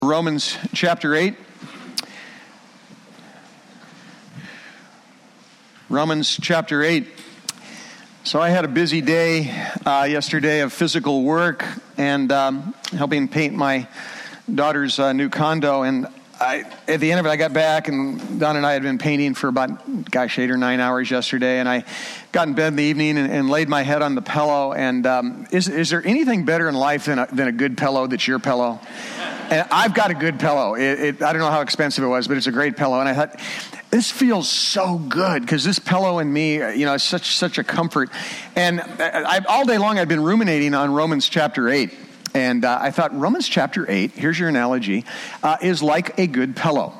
Romans chapter 8. Romans chapter 8. So I had a busy day yesterday of physical work and helping paint my daughter's new condo. And at the end of it, I got back, and Don and I had been painting for about, 8 or 9 hours yesterday. And I got in bed in the evening and laid my head on the pillow. And is there anything better in life than a good pillow that's your pillow? And I've got a good pillow. I don't know how expensive it was, but it's a great pillow. And I thought, this feels so good because this pillow and me, is such a comfort. And all day long I've been ruminating on Romans chapter 8. And I thought, Romans chapter 8, here's your analogy, is like a good pillow.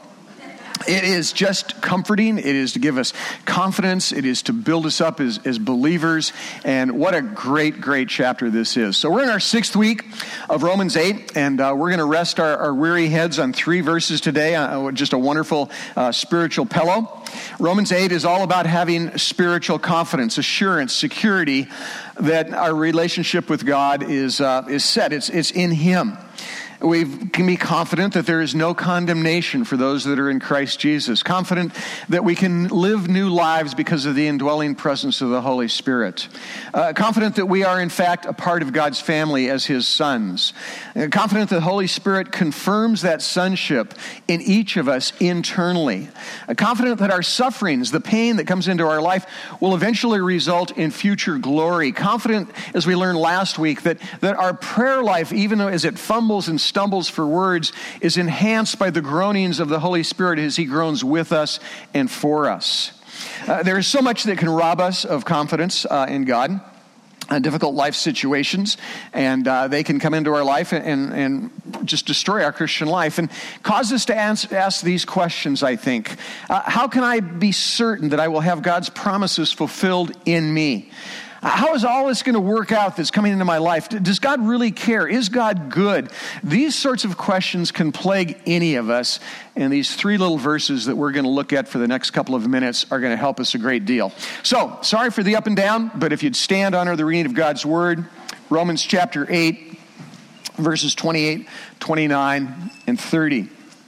It is just comforting. It is to give us confidence. It is to build us up as believers. And what a great, great chapter this is. So we're in our 6th week of Romans 8, and we're going to rest our weary heads on 3 verses today. Just a wonderful spiritual pillow. Romans 8 is all about having spiritual confidence, assurance, security that our relationship with God is set. It's in Him. We can be confident that there is no condemnation for those that are in Christ Jesus. Confident that we can live new lives because of the indwelling presence of the Holy Spirit. Confident that we are in fact a part of God's family as His sons. Confident that the Holy Spirit confirms that sonship in each of us internally. Confident that our sufferings, the pain that comes into our life, will eventually result in future glory. Confident, as we learned last week, that our prayer life, even though as it fumbles and stumbles for words, is enhanced by the groanings of the Holy Spirit as He groans with us and for us. There is so much that can rob us of confidence in God. Difficult life situations, and they can come into our life and just destroy our Christian life and cause us to ask these questions, I think. How can I be certain that I will have God's promises fulfilled in me? How is all this going to work out that's coming into my life? Does God really care? Is God good? These sorts of questions can plague any of us, and these 3 little verses that we're going to look at for the next couple of minutes are going to help us a great deal. So, sorry for the up and down, but if you'd stand under the reading of God's Word, Romans chapter 8, verses 28, 29, and 30.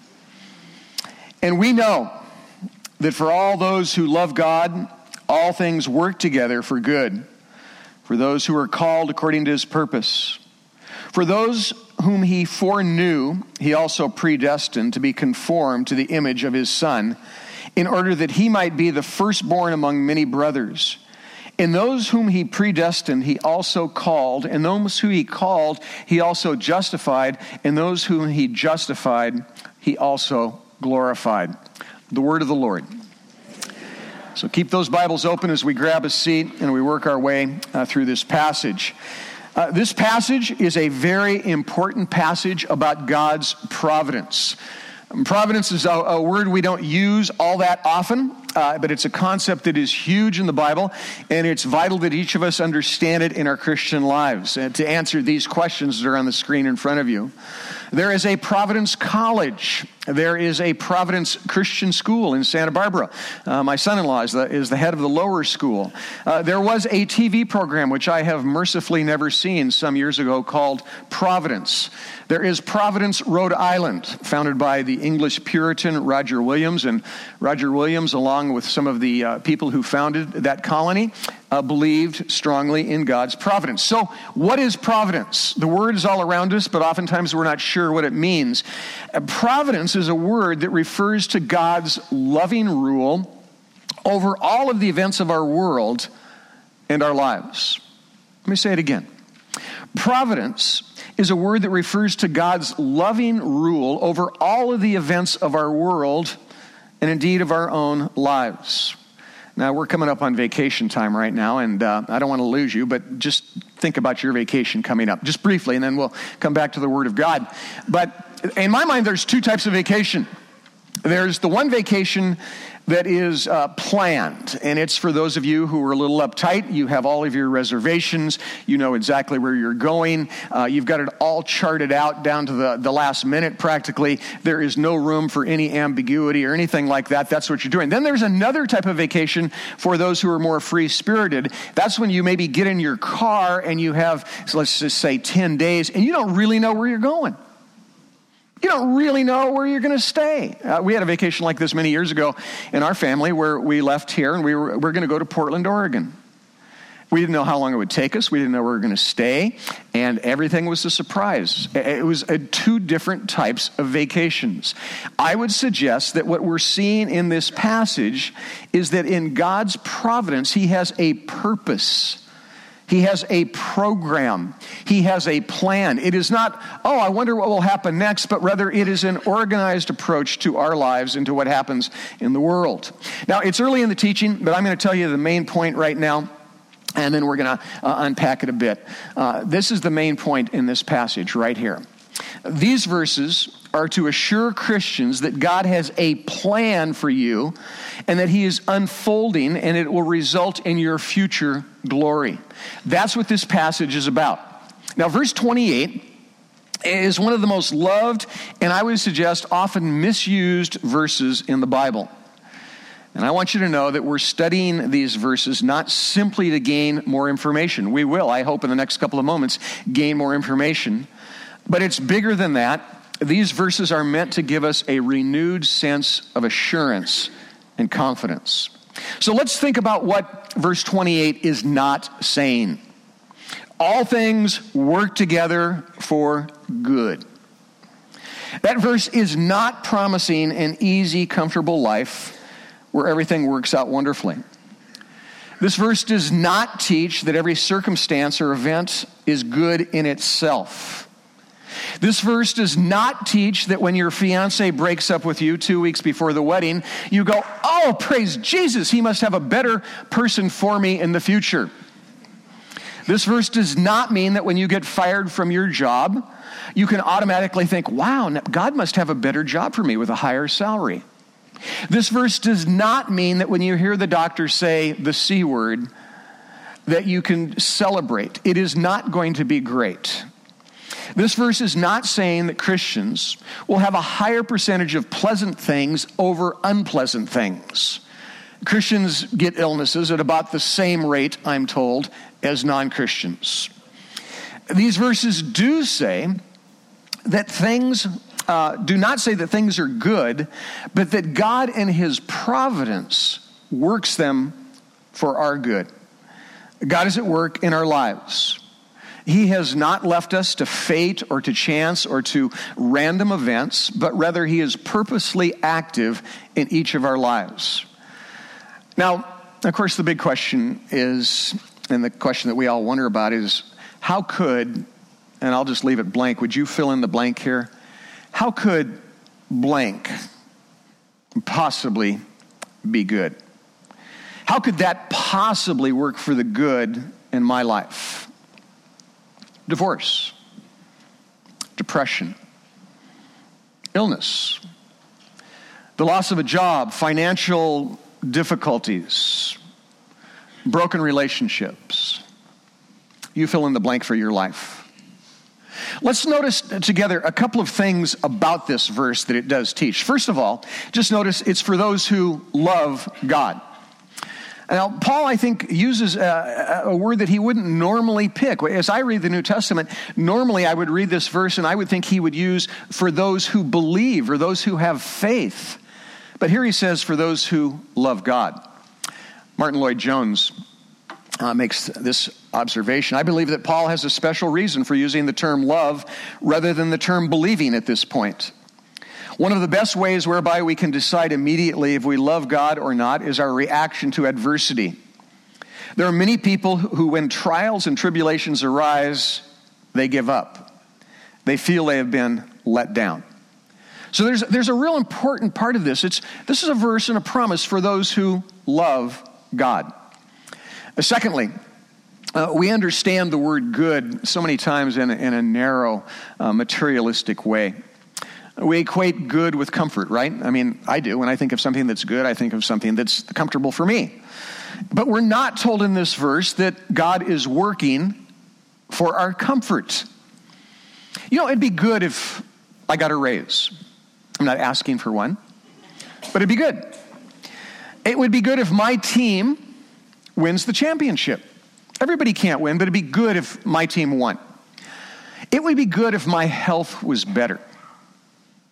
And we know that for all those who love God, all things work together for good, for those who are called according to His purpose. For those whom He foreknew, He also predestined to be conformed to the image of His Son, in order that He might be the firstborn among many brothers. And those whom He predestined, He also called. And those whom He called, He also justified. And those whom He justified, He also glorified. The word of the Lord. So keep those Bibles open as we grab a seat and we work our way through this passage. This passage is a very important passage about God's providence. Providence is a word we don't use all that often, but it's a concept that is huge in the Bible, and it's vital that each of us understand it in our Christian lives. And to answer these questions that are on the screen in front of you, there is a Providence College. There is a Providence Christian School in Santa Barbara. My son-in-law is the head of the lower school. There was a TV program, which I have mercifully never seen, some years ago called Providence. There is Providence, Rhode Island, founded by the English Puritan Roger Williams. And Roger Williams, along with some of the people who founded that colony, believed strongly in God's providence. So what is providence? The word is all around us, but oftentimes we're not sure what it means. Providence is a word that refers to God's loving rule over all of the events of our world and our lives. Let me say it again. Providence is a word that refers to God's loving rule over all of the events of our world and indeed of our own lives. Now, we're coming up on vacation time right now, and I don't want to lose you, but just think about your vacation coming up, just briefly, and then we'll come back to the Word of God. But in my mind, there's 2 types of vacation. There's the one vacation that is planned, and it's for those of you who are a little uptight. You have all of your reservations. You know exactly where you're going. You've got it all charted out down to the last minute practically. There is no room for any ambiguity or anything like that. That's what you're doing. Then there's another type of vacation for those who are more free-spirited. That's when you maybe get in your car and you have, so let's just say 10 days, and you don't really know where you're going. You don't really know where you're going to stay. We had a vacation like this many years ago in our family where we left here and we're going to go to Portland, Oregon. We didn't know how long it would take us. We didn't know where we were going to stay, and everything was a surprise. It was two different types of vacations. I would suggest that what we're seeing in this passage is that in God's providence, He has a purpose. He has a program. He has a plan. It is not, oh, I wonder what will happen next, but rather it is an organized approach to our lives and to what happens in the world. Now, it's early in the teaching, but I'm going to tell you the main point right now, and then we're going to unpack it a bit. This is the main point in this passage right here. These verses are to assure Christians that God has a plan for you and that He is unfolding and it will result in your future glory. That's what this passage is about. Now, verse 28 is one of the most loved and I would suggest often misused verses in the Bible. And I want you to know that we're studying these verses not simply to gain more information. We will, I hope, in the next couple of moments, gain more information. But it's bigger than that. These verses are meant to give us a renewed sense of assurance and confidence. So let's think about what verse 28 is not saying. All things work together for good. That verse is not promising an easy, comfortable life where everything works out wonderfully. This verse does not teach that every circumstance or event is good in itself. This verse does not teach that when your fiance breaks up with you 2 weeks before the wedding, you go, oh, praise Jesus, he must have a better person for me in the future. This verse does not mean that when you get fired from your job, you can automatically think, wow, God must have a better job for me with a higher salary. This verse does not mean that when you hear the doctor say the C word, that you can celebrate. It is not going to be great. This verse is not saying that Christians will have a higher percentage of pleasant things over unpleasant things. Christians get illnesses at about the same rate, I'm told, as non-Christians. These verses do say that things do not say that things are good, but that God in His providence works them for our good. God is at work in our lives. He has not left us to fate or to chance or to random events, but rather He is purposely active in each of our lives. Now, of course, the big question is, and the question that we all wonder about is, how could, and I'll just leave it blank, would you fill in the blank here? How could blank possibly be good? How could that possibly work for the good in my life? Divorce, depression, illness, the loss of a job, financial difficulties, broken relationships. You fill in the blank for your life. Let's notice together a couple of things about this verse that it does teach. First of all, just notice it's for those who love God. Now, Paul, I think, uses a word that he wouldn't normally pick. As I read the New Testament, normally I would read this verse and I would think he would use for those who believe or those who have faith. But here he says for those who love God. Martin Lloyd-Jones makes this observation. I believe that Paul has a special reason for using the term love rather than the term believing at this point. One of the best ways whereby we can decide immediately if we love God or not is our reaction to adversity. There are many people who, when trials and tribulations arise, they give up. They feel they have been let down. So there's a real important part of this. This is a verse and a promise for those who love God. Secondly, we understand the word good so many times in a narrow, materialistic way. We equate good with comfort, right? I mean, I do. When I think of something that's good, I think of something that's comfortable for me. But we're not told in this verse that God is working for our comfort. You know, it'd be good if I got a raise. I'm not asking for one, but it'd be good. It would be good if my team wins the championship. Everybody can't win, but it'd be good if my team won. It would be good if my health was better.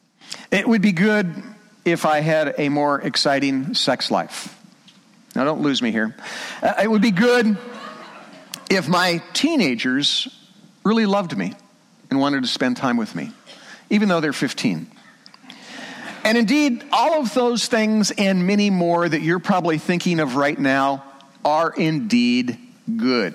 It would be good if I had a more exciting sex life. Now, don't lose me here. It would be good if my teenagers really loved me and wanted to spend time with me, even though they're 15. And indeed, all of those things and many more that you're probably thinking of right now are indeed good.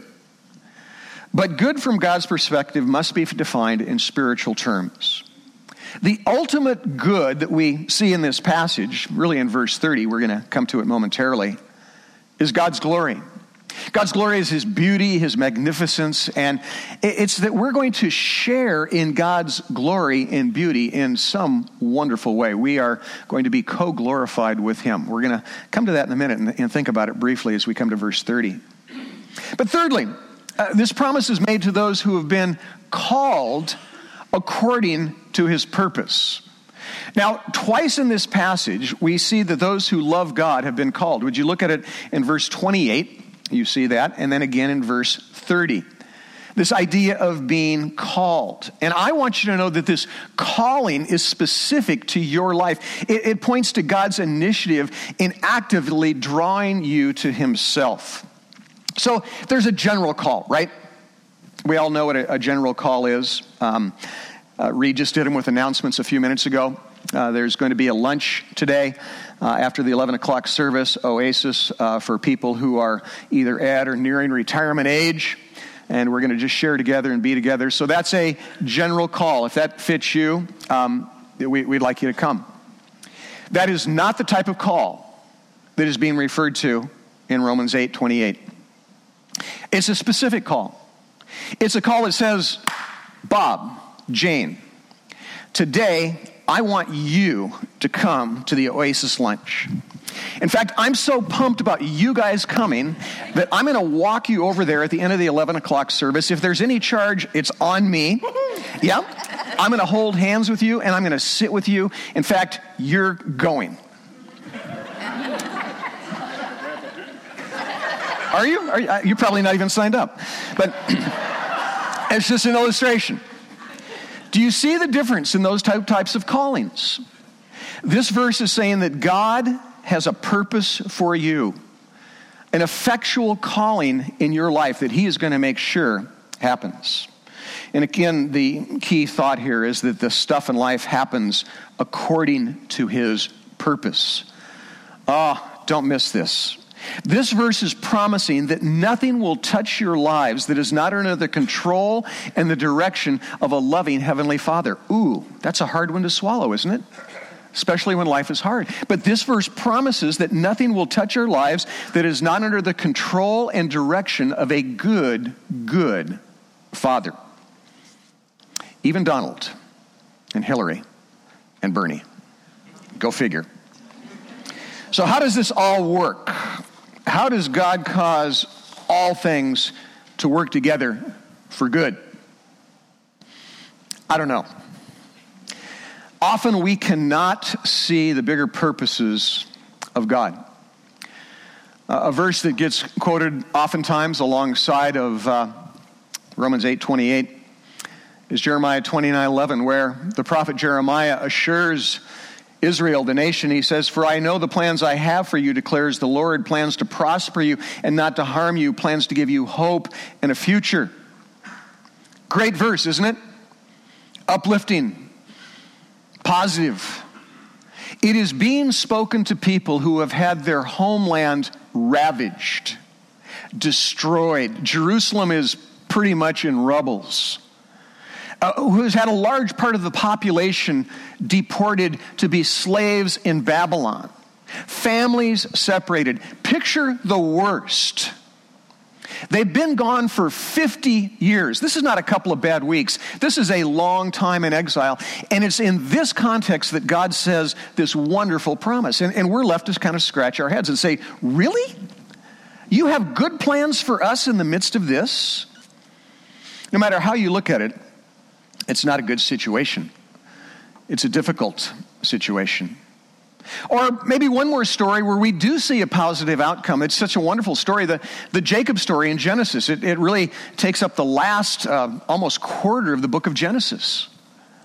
But good from God's perspective must be defined in spiritual terms. The ultimate good that we see in this passage, really in verse 30, we're going to come to it momentarily, is God's glory. God's glory is his beauty, his magnificence, and it's that we're going to share in God's glory and beauty in some wonderful way. We are going to be co-glorified with him. We're going to come to that in a minute and think about it briefly as we come to verse 30. But thirdly, this promise is made to those who have been called according to his purpose. Now, twice in this passage, we see that those who love God have been called. Would you look at it in verse 28? You see that. And then again in verse 30. This idea of being called. And I want you to know that this calling is specific to your life. It points to God's initiative in actively drawing you to himself. So there's a general call, right? We all know what a general call is. Reed just did them with announcements a few minutes ago. There's going to be a lunch today after the 11 o'clock service, Oasis, for people who are either at or nearing retirement age. And we're going to just share together and be together. So that's a general call. If that fits you, we'd like you to come. That is not the type of call that is being referred to in Romans 8:28. It's a specific call. It's a call that says, Bob, Jane, today I want you to come to the Oasis lunch. In fact, I'm so pumped about you guys coming that I'm going to walk you over there at the end of the 11 o'clock service. If there's any charge, it's on me. Yeah. I'm going to hold hands with you and I'm going to sit with you. In fact, you're going. Are you? You're probably not even signed up. But it's just an illustration. Do you see the difference in those types of callings? This verse is saying that God has a purpose for you, an effectual calling in your life that he is going to make sure happens. And again, the key thought here is that the stuff in life happens according to his purpose. Don't miss this. This verse is promising that nothing will touch your lives that is not under the control and the direction of a loving Heavenly Father. Ooh, that's a hard one to swallow, isn't it? Especially when life is hard. But this verse promises that nothing will touch our lives that is not under the control and direction of a good Father. Even Donald and Hillary and Bernie. Go figure. So how does this all work? How does God cause all things to work together for good? I don't know. Often we cannot see the bigger purposes of God. A verse that gets quoted oftentimes alongside of Romans 8:28 is Jeremiah 29:11, where the prophet Jeremiah assures Israel, the nation, he says, "For I know the plans I have for you, declares the Lord, plans to prosper you and not to harm you, plans to give you hope and a future." Great verse, isn't it? Uplifting, positive. It is being spoken to people who have had their homeland ravaged, destroyed. Jerusalem is pretty much in rubbles. Who has had a large part of the population deported to be slaves in Babylon. Families separated. Picture the worst. They've been gone for 50 years. This is not a couple of bad weeks. This is a long time in exile. And it's in this context that God says this wonderful promise. And we're left to kind of scratch our heads and say, really? You have good plans for us in the midst of this? No matter how you look at it, it's not a good situation. It's a difficult situation. Or maybe one more story where we do see a positive outcome. It's such a wonderful story, the Jacob story in Genesis. It really takes up the last almost quarter of the book of Genesis.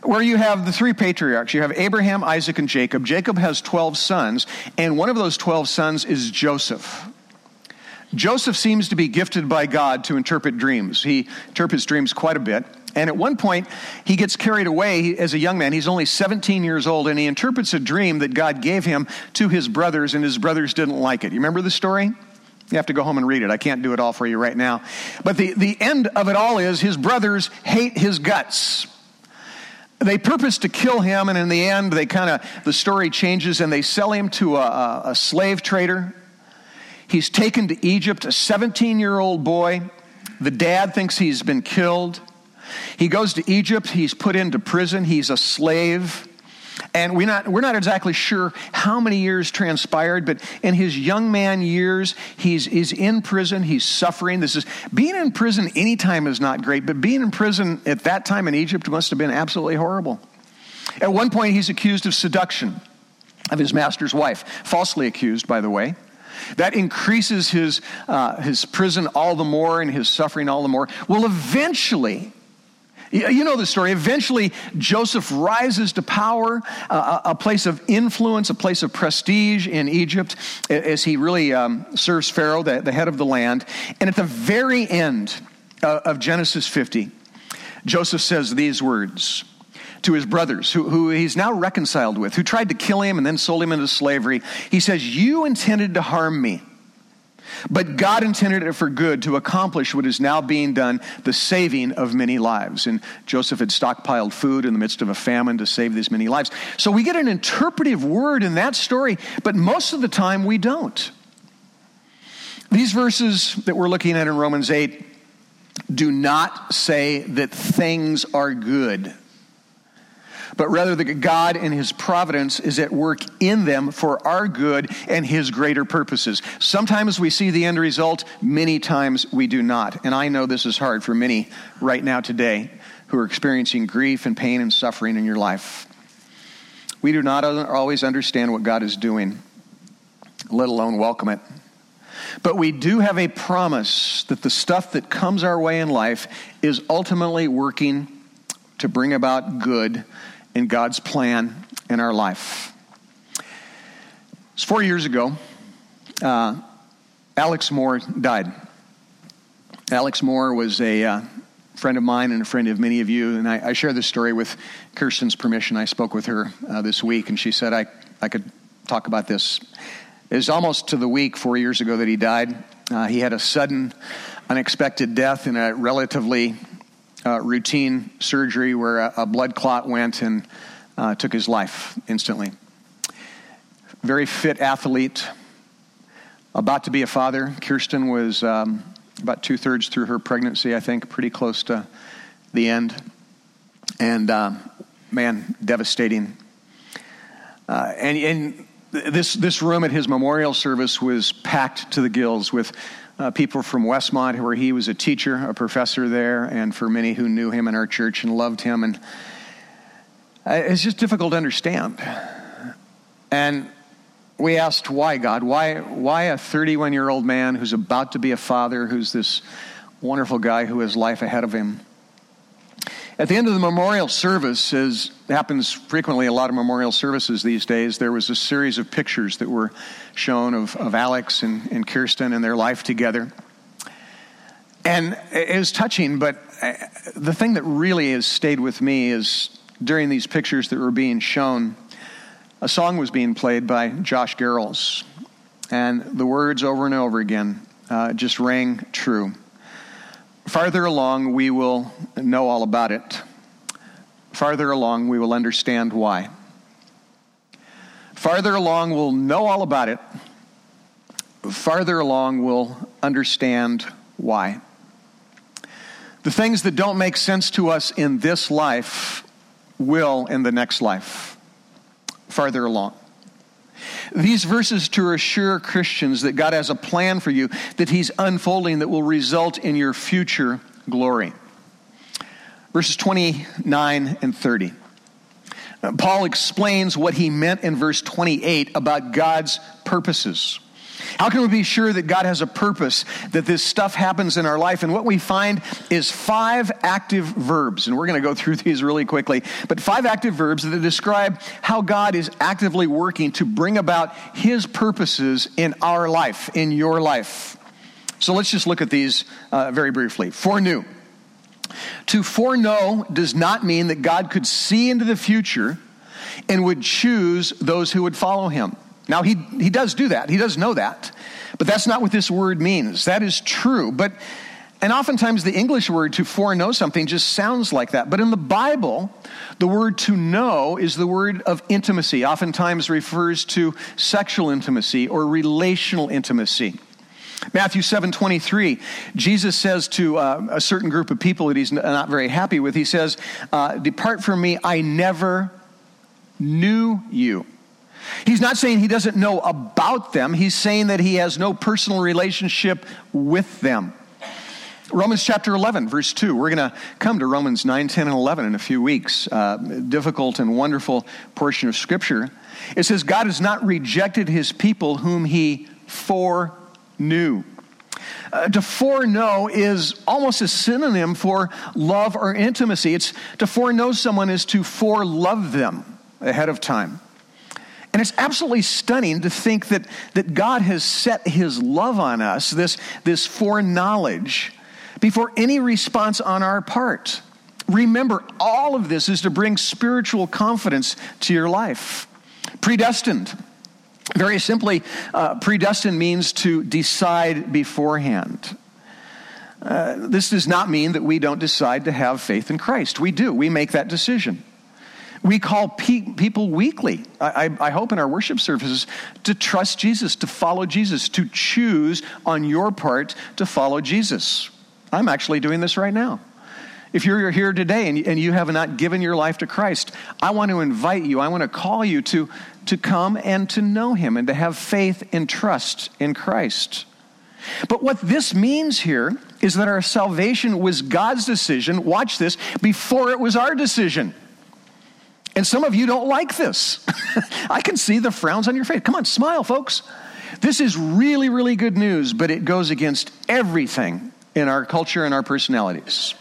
where you have the three patriarchs. You have Abraham, Isaac, and Jacob. Jacob has 12 sons, and one of those 12 sons is Joseph. Joseph seems to be gifted by God to interpret dreams. He interprets dreams quite a bit. And at one point, he gets carried away as a young man. He's only 17 years old, and he interprets a dream that God gave him to his brothers, and his brothers didn't like it. You remember the story? You have to go home and read it. I can't do it all for you right now. But the end of it all is his brothers hate his guts. They purpose to kill him, and in the end, the story changes, and they sell him to a slave trader. He's taken to Egypt, a 17-year-old boy. The dad thinks he's been killed. He goes to Egypt. He's put into prison. He's a slave. And we're not exactly sure how many years transpired, but in his young man years, he's in prison. He's suffering. Being in prison anytime is not great, but being in prison at that time in Egypt must have been absolutely horrible. At one point, he's accused of seduction of his master's wife, falsely accused, by the way. That increases his prison all the more and his suffering all the more. Well, eventually, you know the story. Eventually, Joseph rises to power, a place of influence, a place of prestige in Egypt, as he really serves Pharaoh, the head of the land. And at the very end of Genesis 50, Joseph says these words to his brothers, who he's now reconciled with, who tried to kill him and then sold him into slavery. He says, "You intended to harm me, but God intended it for good, to accomplish what is now being done, the saving of many lives." And Joseph had stockpiled food in the midst of a famine to save these many lives. So we get an interpretive word in that story, but most of the time we don't. These verses that we're looking at in Romans 8 do not say that things are good, but rather that God in his providence is at work in them for our good and his greater purposes. Sometimes we see the end result, many times we do not. And I know this is hard for many right now today who are experiencing grief and pain and suffering in your life. We do not always understand what God is doing, let alone welcome it. But we do have a promise that the stuff that comes our way in life is ultimately working to bring about good in God's plan in our life. It's 4 years ago, Alex Moore died. Alex Moore was a friend of mine and a friend of many of you, and I share this story with Kirsten's permission. I spoke with her this week, and she said I could talk about this. It was almost to the week 4 years ago that he died. He had a sudden, unexpected death in a relatively routine surgery where a blood clot went and took his life instantly. Very fit athlete, about to be a father. Kirsten was about 2/3 through her pregnancy, I think, pretty close to the end. And man, devastating. And this room at his memorial service was packed to the gills with people from Westmont, where he was a teacher, a professor there, and for many who knew him in our church and loved him. And it's just difficult to understand. And we asked, why, God? Why a 31-year-old man who's about to be a father, who's this wonderful guy who has life ahead of him? At the end of the memorial service, as happens frequently a lot of memorial services these days, there was a series of pictures that were shown of Alex and Kirsten and their life together. And it was touching, but the thing that really has stayed with me is during these pictures that were being shown, a song was being played by Josh Garrels. And the words over and over again just rang true. Farther along, we will know all about it. Farther along, we will understand why. Farther along, we'll know all about it. Farther along, we'll understand why. The things that don't make sense to us in this life will in the next life. Farther along. These verses to assure Christians that God has a plan for you that he's unfolding that will result in your future glory. Verses 29 and 30. Paul explains what he meant in verse 28 about God's purposes. How can we be sure that God has a purpose, that this stuff happens in our life? And what we find is 5 active verbs, and we're going to go through these really quickly, but 5 active verbs that describe how God is actively working to bring about his purposes in our life, in your life. So let's just look at these very briefly. Foreknew. To foreknow does not mean that God could see into the future and would choose those who would follow him. Now, he does do that. He does know that. But that's not what this word means. That is true. And oftentimes the English word to foreknow something just sounds like that. But in the Bible, the word to know is the word of intimacy. Oftentimes refers to sexual intimacy or relational intimacy. Matthew 7:23, Jesus says to a certain group of people that he's not very happy with, he says, "Depart from me, I never knew you." He's not saying he doesn't know about them. He's saying that he has no personal relationship with them. Romans chapter 11, verse 2. We're going to come to Romans 9, 10, and 11 in a few weeks. Difficult and wonderful portion of Scripture. It says, God has not rejected his people whom he foreknew. To foreknow is almost a synonym for love or intimacy. It's to foreknow someone is to forelove them ahead of time. And it's absolutely stunning to think that God has set his love on us, this foreknowledge, before any response on our part. Remember, all of this is to bring spiritual confidence to your life. Predestined. Very simply, predestined means to decide beforehand. This does not mean that we don't decide to have faith in Christ. We do. We make that decision. We call people weekly, I hope in our worship services, to trust Jesus, to follow Jesus, to choose on your part to follow Jesus. I'm actually doing this right now. If you're here today and you have not given your life to Christ, I want to invite you, I want to call you to come and to know him and to have faith and trust in Christ. But what this means here is that our salvation was God's decision, watch this, before it was our decision. And some of you don't like this. I can see the frowns on your face. Come on, smile, folks. This is really, really good news, but it goes against everything in our culture and our personalities.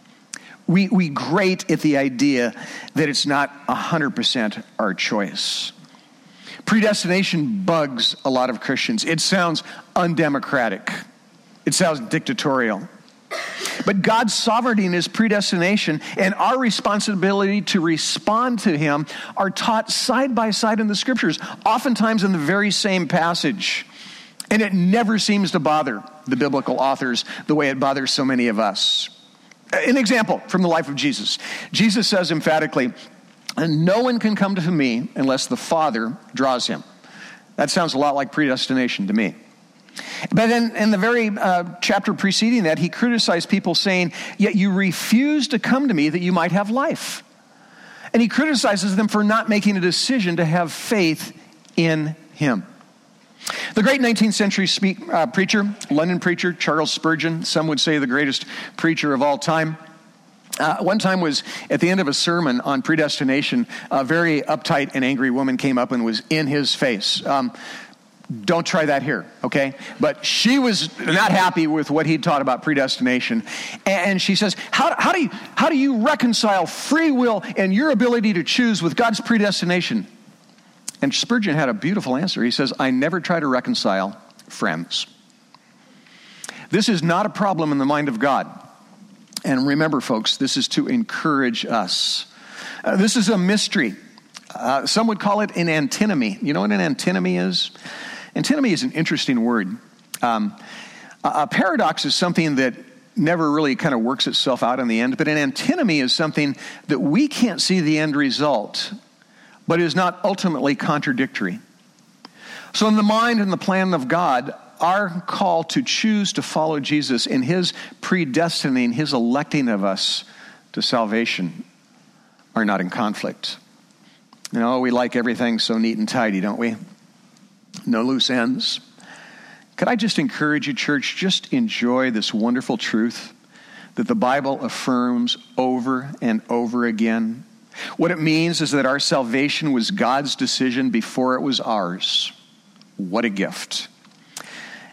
We grate at the idea that it's not 100% our choice. Predestination bugs a lot of Christians. It sounds undemocratic. It sounds dictatorial. But God's sovereignty and his predestination and our responsibility to respond to him are taught side by side in the scriptures, oftentimes in the very same passage. And it never seems to bother the biblical authors the way it bothers so many of us. An example from the life of Jesus. Jesus says emphatically, "And no one can come to me unless the Father draws him." That sounds a lot like predestination to me. But then in the very chapter preceding that, he criticized people saying, "Yet you refuse to come to me that you might have life." And he criticizes them for not making a decision to have faith in him. The great 19th century preacher, London preacher, Charles Spurgeon, some would say the greatest preacher of all time, one time was at the end of a sermon on predestination, a very uptight and angry woman came up and was in his face. Don't try that here, okay? But she was not happy with what he taught about predestination. And she says, how do you reconcile free will and your ability to choose with God's predestination? And Spurgeon had a beautiful answer. He says, "I never try to reconcile friends." This is not a problem in the mind of God. And remember, folks, this is to encourage us. This is a mystery. Some would call it an antinomy. You know what an antinomy is? Antinomy is an interesting word. A paradox is something that never really kind of works itself out in the end, but an antinomy is something that we can't see the end result, but is not ultimately contradictory. So in the mind and the plan of God, our call to choose to follow Jesus in his predestining, his electing of us to salvation are not in conflict. You know, we like everything so neat and tidy, don't we? No loose ends. Could I just encourage you, church, just enjoy this wonderful truth that the Bible affirms over and over again. What it means is that our salvation was God's decision before it was ours. What a gift.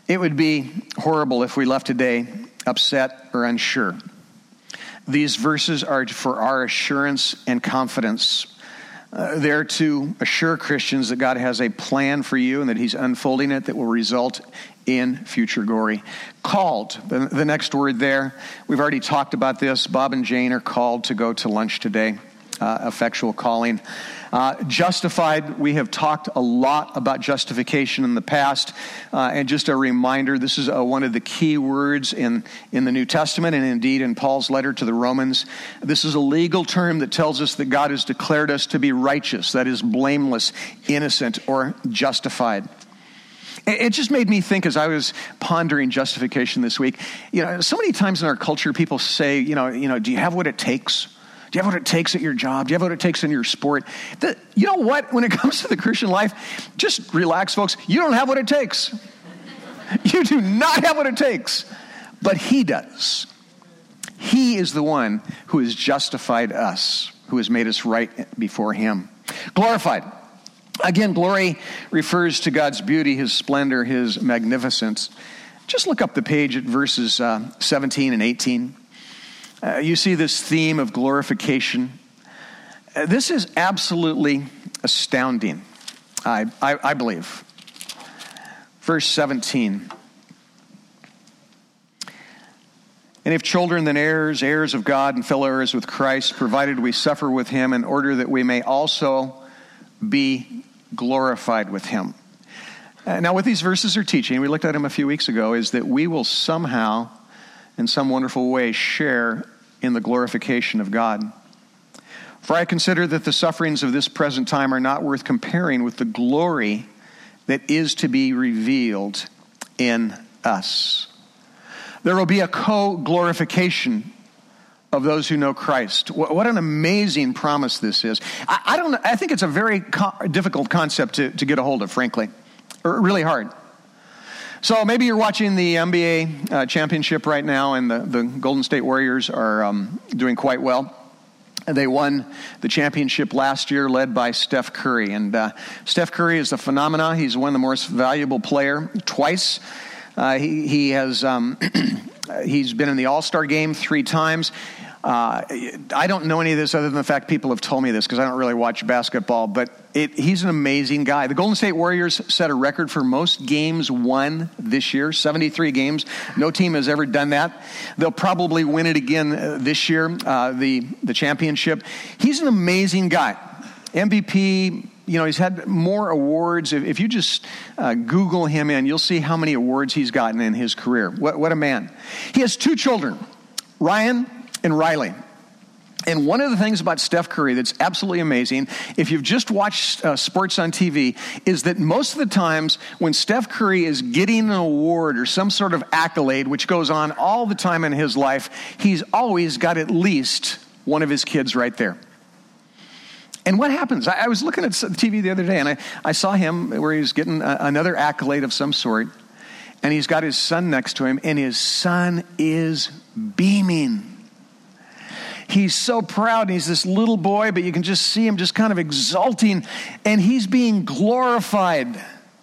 It would be horrible if we left today upset or unsure. These verses are for our assurance and confidence. They're to assure Christians that God has a plan for you and that he's unfolding it that will result in future glory. Called, the next word there, we've already talked about this. Bob and Jane are called to go to lunch today. Effectual calling. Justified, we have talked a lot about justification in the past. And just a reminder, this is one of the key words in the New Testament and indeed in Paul's letter to the Romans. This is a legal term that tells us that God has declared us to be righteous, that is blameless, innocent, or justified. It just made me think as I was pondering justification this week, so many times in our culture people say, do you have what it takes? Do you have what it takes at your job? Do you have what it takes in your sport? You know what? When it comes to the Christian life, just relax, folks. You don't have what it takes. You do not have what it takes. But he does. He is the one who has justified us, who has made us right before him. Glorified. Again, glory refers to God's beauty, his splendor, his magnificence. Just look up the page at verses 17 and 18. You see this theme of glorification. This is absolutely astounding, I believe. Verse 17. And if children, then heirs, heirs of God and fellow heirs with Christ, provided we suffer with him in order that we may also be glorified with him. Now, what these verses are teaching, we looked at them a few weeks ago, is that we will somehow, in some wonderful way, share in the glorification of God. For I consider that the sufferings of this present time are not worth comparing with the glory that is to be revealed in us. There will be a co-glorification of those who know Christ. What an amazing promise this is. I think it's a very difficult concept to get a hold of, frankly. Really hard. So maybe you're watching the NBA championship right now, and the Golden State Warriors are doing quite well. They won the championship last year, led by Steph Curry. And Steph Curry is a phenomenon. He's won the most valuable player twice. He has he's been in the All-Star game 3 times. I don't know any of this other than the fact people have told me this because I don't really watch basketball, but he's an amazing guy. The Golden State Warriors set a record for most games won this year, 73 games. No team has ever done that. They'll probably win it again this year, the championship. He's an amazing guy. MVP, he's had more awards. If you just Google him in, you'll see how many awards he's gotten in his career. What a man. He has 2 children, Ryan and Riley. And one of the things about Steph Curry that's absolutely amazing, if you've just watched sports on TV, is that most of the times when Steph Curry is getting an award or some sort of accolade, which goes on all the time in his life, he's always got at least one of his kids right there. And what happens? I was looking at TV the other day, and I saw him where he was getting another accolade of some sort, and he's got his son next to him, and his son is beaming. He's so proud. He's this little boy, but you can just see him just kind of exulting, and he's being glorified.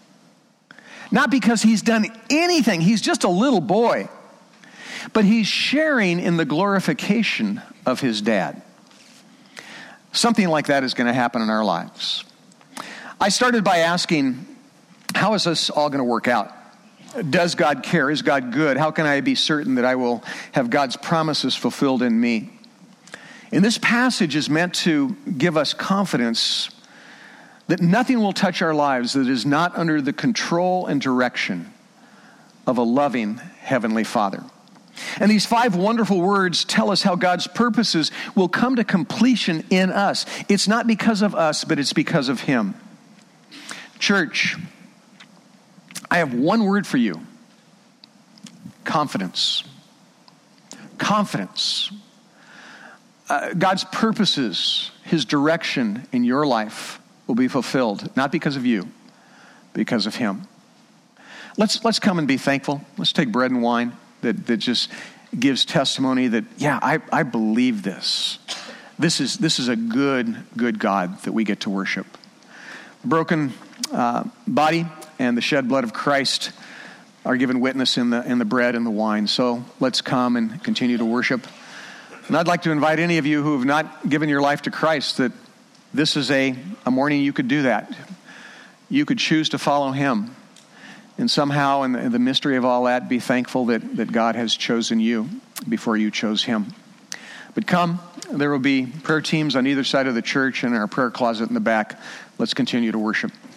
Not because he's done anything. He's just a little boy. But he's sharing in the glorification of his dad. Something like that is going to happen in our lives. I started by asking, how is this all going to work out? Does God care? Is God good? How can I be certain that I will have God's promises fulfilled in me? And this passage is meant to give us confidence that nothing will touch our lives that is not under the control and direction of a loving Heavenly Father. And these 5 wonderful words tell us how God's purposes will come to completion in us. It's not because of us, but it's because of Him. Church, I have one word for you. Confidence. Confidence. God's purposes, His direction in your life will be fulfilled, not because of you, because of Him. Let's come and be thankful. Let's take bread and wine that just gives testimony that, yeah, I believe this. This is a good God that we get to worship. The broken body and the shed blood of Christ are given witness in the bread and the wine. So let's come and continue to worship. And I'd like to invite any of you who have not given your life to Christ, that this is a morning you could do that. You could choose to follow him. And somehow in the mystery of all that, be thankful that God has chosen you before you chose him. But come, there will be prayer teams on either side of the church and our prayer closet in the back. Let's continue to worship.